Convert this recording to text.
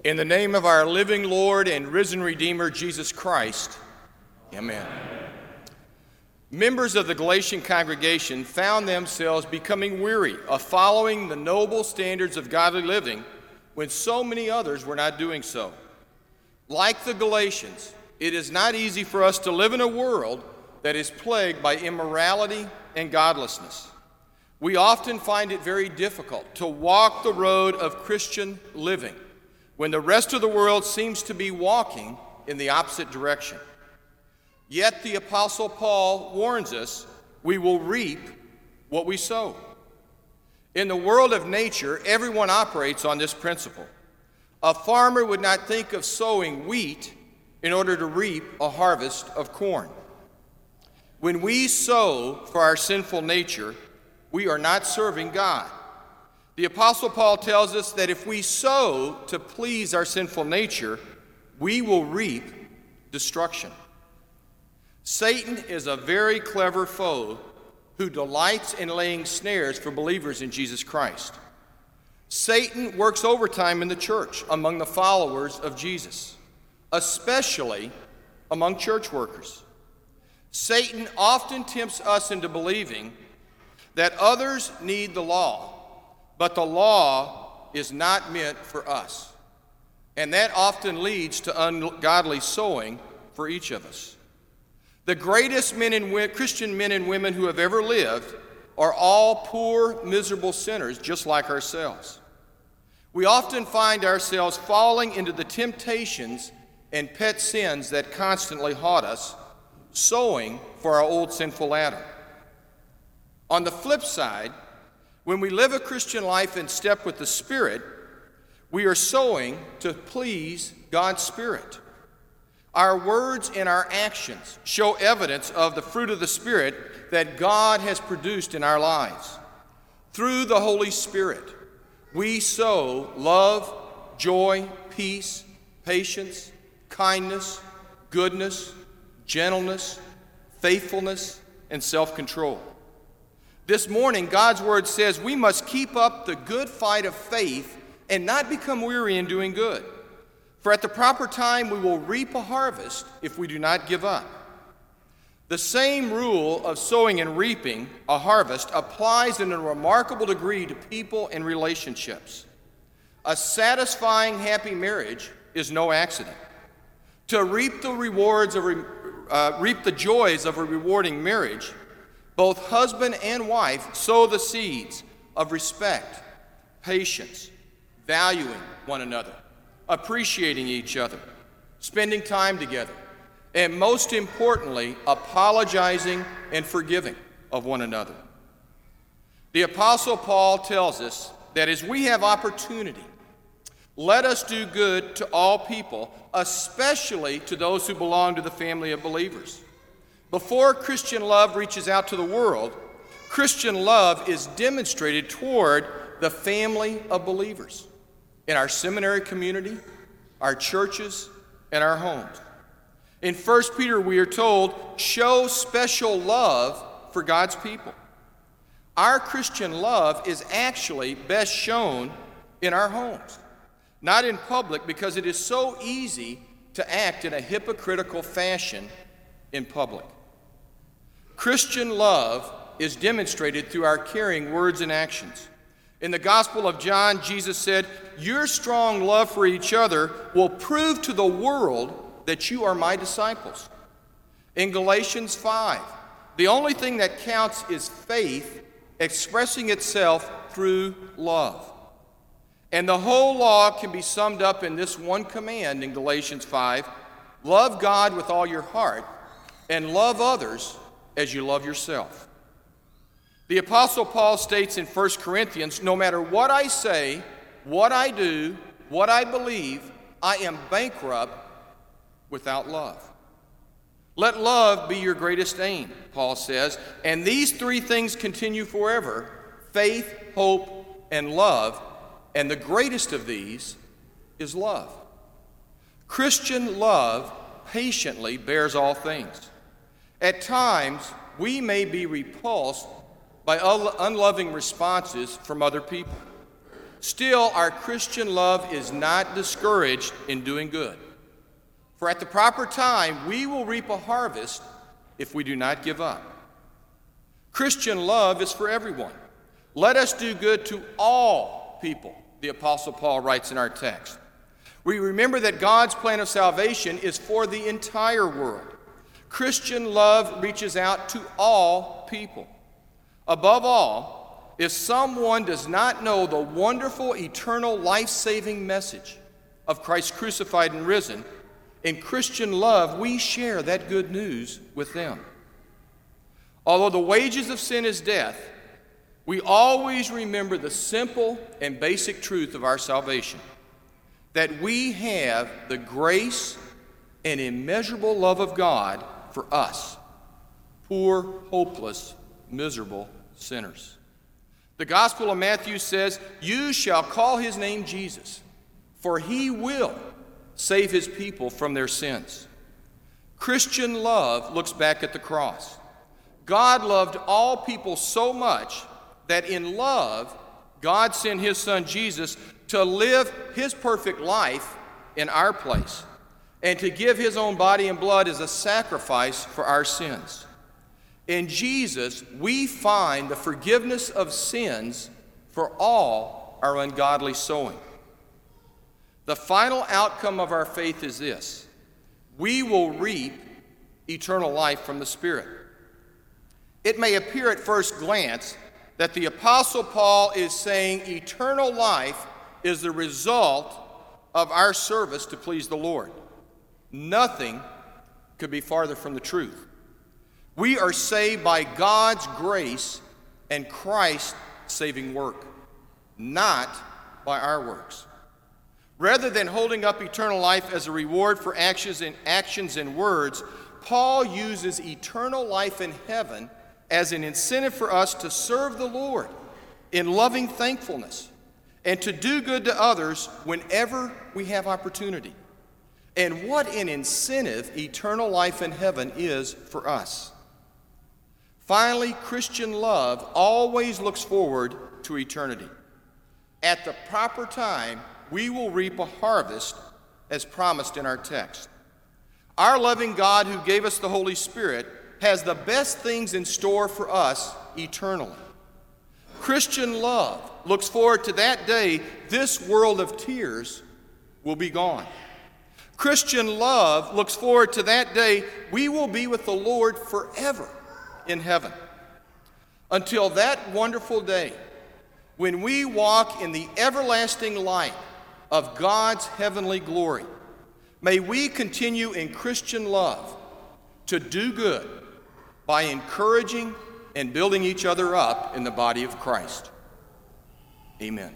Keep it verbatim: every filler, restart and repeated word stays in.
In the name of our living Lord and risen Redeemer, Jesus Christ, amen. Members of the Galatian congregation found themselves becoming weary of following the noble standards of godly living when so many others were not doing so. Like the Galatians, it is not easy for us to live in a world that is plagued by immorality and godlessness. We often find it very difficult to walk the road of Christian living when the rest of the world seems to be walking in the opposite direction. Yet the Apostle Paul warns us we will reap what we sow. In the world of nature, everyone operates on this principle. A farmer would not think of sowing wheat in order to reap a harvest of corn. When we sow for our sinful nature, we are not serving God. The Apostle Paul tells us that if we sow to please our sinful nature, we will reap destruction. Satan is a very clever foe who delights in laying snares for believers in Jesus Christ. Satan works overtime in the church among the followers of Jesus, especially among church workers. Satan often tempts us into believing that others need the law, but the law is not meant for us. And that often leads to ungodly sowing for each of us. The greatest men and wo- Christian men and women who have ever lived are all poor, miserable sinners just like ourselves. We often find ourselves falling into the temptations and pet sins that constantly haunt us, sowing for our old sinful Adam. On the flip side, when we live a Christian life in step with the Spirit, we are sowing to please God's Spirit. Our words and our actions show evidence of the fruit of the Spirit that God has produced in our lives. Through the Holy Spirit, we sow love, joy, peace, patience, kindness, goodness, gentleness, faithfulness, and self-control. This morning, God's Word says we must keep up the good fight of faith and not become weary in doing good. For at the proper time, we will reap a harvest if we do not give up. The same rule of sowing and reaping a harvest applies in a remarkable degree to people and relationships. A satisfying, happy marriage is no accident. To reap the rewards of uh, reap the joys of a rewarding marriage, both husband and wife sow the seeds of respect, patience, valuing one another, appreciating each other, spending time together, and most importantly, apologizing and forgiving of one another. The Apostle Paul tells us that as we have opportunity, let us do good to all people, especially to those who belong to the family of believers. Before Christian love reaches out to the world, Christian love is demonstrated toward the family of believers in our seminary community, our churches, and our homes. In First Peter, we are told, show special love for God's people. Our Christian love is actually best shown in our homes, not in public, because it is so easy to act in a hypocritical fashion in public. Christian love is demonstrated through our caring words and actions. In the Gospel of John, Jesus said, your strong love for each other will prove to the world that you are my disciples. In Galatians five, the only thing that counts is faith expressing itself through love. And the whole law can be summed up in this one command in Galatians five, love God with all your heart and love others as you love yourself. The Apostle Paul states in First Corinthians, no matter what I say, what I do, what I believe, I am bankrupt without love. Let love be your greatest aim, Paul says, and these three things continue forever, faith, hope, and love, and the greatest of these is love. Christian love patiently bears all things. At times, we may be repulsed by unloving responses from other people. still our Christian love is not discouraged in doing good. For at the proper time, we will reap a harvest if we do not give up. Christian love is for everyone. Let us do good to all people, the Apostle Paul writes in our text. We remember that God's plan of salvation is for the entire world. Christian love reaches out to all people. Above all, if someone does not know the wonderful, eternal, life-saving message of Christ crucified and risen, in Christian love, we share that good news with them. Although the wages of sin is death, we always remember the simple and basic truth of our salvation, that we have the grace and immeasurable love of God for us, poor, hopeless, miserable sinners. The Gospel of Matthew says, "You shall call his name Jesus, for he will save his people from their sins." Christian love looks back at the cross. God loved all people so much that in love, God sent his son Jesus to live his perfect life in our place and to give his own body and blood as a sacrifice for our sins. In Jesus, we find the forgiveness of sins for all our ungodly sowing. The final outcome of our faith is this: we will reap eternal life from the Spirit. It may appear at first glance that the Apostle Paul is saying eternal life is the result of our service to please the Lord. Nothing could be farther from the truth. We are saved by God's grace and Christ's saving work, not by our works. Rather than holding up eternal life as a reward for actions and actions and words, Paul uses eternal life in heaven as an incentive for us to serve the Lord in loving thankfulness and to do good to others whenever we have opportunity. And what an incentive eternal life in heaven is for us. Finally, Christian love always looks forward to eternity. At the proper time, we will reap a harvest as promised in our text. Our loving God who gave us the Holy Spirit has the best things in store for us eternally. Christian love looks forward to that day this world of tears will be gone. Christian love looks forward to that day we will be with the Lord forever in heaven. Until that wonderful day when we walk in the everlasting light of God's heavenly glory, may we continue in Christian love to do good by encouraging and building each other up in the body of Christ. Amen.